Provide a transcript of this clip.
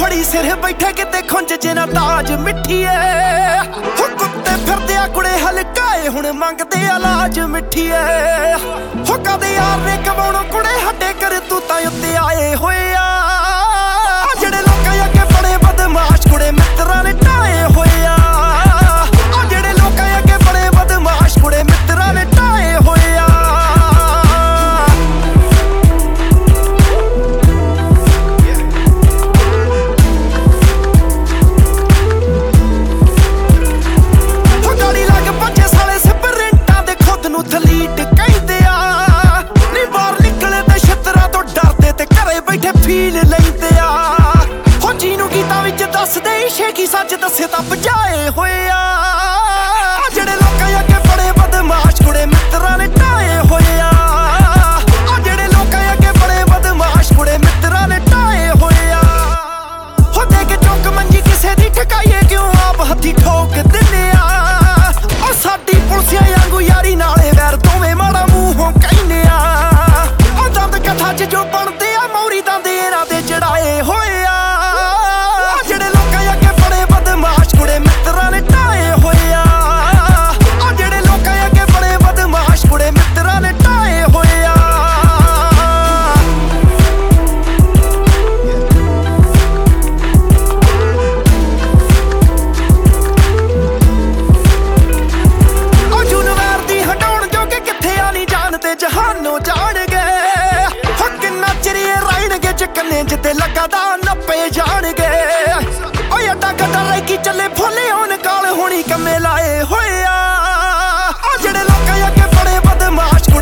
ਫੜੀ ਸਿਰ ਬੈਠੇ ਕਿਤੇ ਖੁੰਝ ਜਿਨਾ ਤਾਜ ਮਿੱਠੀਏ ਹੋ ਕੁੱਤੇ ਫਿਰਦੇ ਆ ਕੁੜੇ ਹਲਕਾਏ ਹੁਣ ਮੰਗਦੇ ਆ ਲਾਜ ਮਿੱਠੀਏ ਹੋ ਕਦੇ ਯਾਰ ਨੇ ਕਮਾਉਣੋਂ ਕੁੜੇ ਹੱਡੇ ਕਰ ਤੂੰ ਤਾਂ ਉੱਤੇ ਆਏ ਹੋਏ ਆ ਜਿਹੜੇ ਲੋਕਾਂ ਅੱਗੇ ਬੜੇ ਬਦਮਾਸ਼ ਕੁੜੇ ਮਿੱਤਰਾਂ ਨੇ ਢਾਏ ਹੋਏ ਆ ਜਿਹੜੇ ਲੋਕਾਂ ਅੱਗੇ ਬੜੇ ਬਦਮਾਸ਼ ਕੁੜੇ ਮਿੱਤਰਾਂ ਨੇ ਢਾਏ ਹੋਏ ਆ ਥਲੀਟ ਕਹਿੰਦੇ ਆ ਨੀ ਬਾਹਰ ਨਿਕਲੇ ਤੇ ਛਤਰਾ ਤੋਂ ਡਰਦੇ ਤੇ ਘਰੇ ਬੈਠੇ ਫੀਲ ਲੈਂਦੇ ਆ ਹੋ ਜਿਹਨੂੰ ਗੀਤਾਂ ਵਿੱਚ ਦੱਸਦੇ ਇਸ਼ੇ ਕੀ ਸੱਚ ਦੱਸੇ ਤਾਂ ਬਜਾਏ ਹੋਏ ਆ ਜਿਹੜੇ ਲੋਕਾਂ ਅੱਗੇ ਬੜੇ ਬਦਮਾਸ਼ ਕੁੜੇ ਮਿੱਤਰਾਂ ਨੇ ਢਾਏ ਹੋਏ ਆ ਜਿਹੜੇ ਲੋਕਾਂ ਅੱਗੇ ਬੜੇ ਬਦਮਾਸ਼ ਕੁੜੇ ਮਿੱਤਰਾਂ ਨੇ ਢਾਏ ਹੋਏ ਆ ਹੋ ਦੇ ਕੇ ਚੁੱਕ ਮੰਜੀ ਕਿਸੇ ਦੀ ਠਕਾਈਏ ਕਿਉਂ ਆਪ ਹੱਥੀ ਠੋਕ ਦਿੰਦੇ ਆ ਉਹ ਸਾਡੀ ਪੁਲਸੀਆਂ ਵਾਂਗੂ ਯਾਰੀ ਨਾਲੇ ਵੈਰ ਦੋਵੇਂ ਮਾੜਾ ਮੂੰਹੋਂ ਕਹਿੰਦੇ ਆ ਉਹ ਦੰਦ ਕਥਾ ਚ ਜੋ ਬਣਦੇ ਆ ਮੌਰੀ ਦੰਦ ਇਹਨਾਂ ਦੇ ਚੜਾਏ ਹੋਏ ਆ ਜਿਹੜੇ ਲੋਕਾਂ ਅੱਗੇ ਬੜੇ ਬਦਮਾਸ਼ ਕੁੜੇ ਮਿੱਤਰਾਂ ਨੇ ਢਾਏ ਹੋਏ ਆ ਜਿਹੜੇ ਲੋਕਾਂ ਅੱਗੇ ਬੜੇ ਬਦਮਾਸ਼ ਕੁੜੇ ਮਿੱਤਰਾਂ ਨੇ ਢਾਏ ਹੋਏ ਆ ਜਹਾਨੋਂ ਜਾਣਗੇ ਹੋ ਕਿੰਨਾ ਚਿਰ ਰਹਿਣਗੇ ਚਕਨੇ ਜਿੱਤੇ ਲੱਗਦਾ ਨੱਪੇ ਜਾਣਗੇ ਓਏ ਅੱਡਾ ਗੱਡਾ ਲੈ ਕੇ ਚੱਲੇ ਫੁੱਲੇ ਹੋਣ ਕਾਲ ਹੋਣੀ ਕੰਮੇ ਲਾਏ ਹੋਏ ਆ ਜਿਹੜੇ ਲੋਕਾਂ ਅੱਗੇ ਬੜੇ ਬਦਮਾਸ਼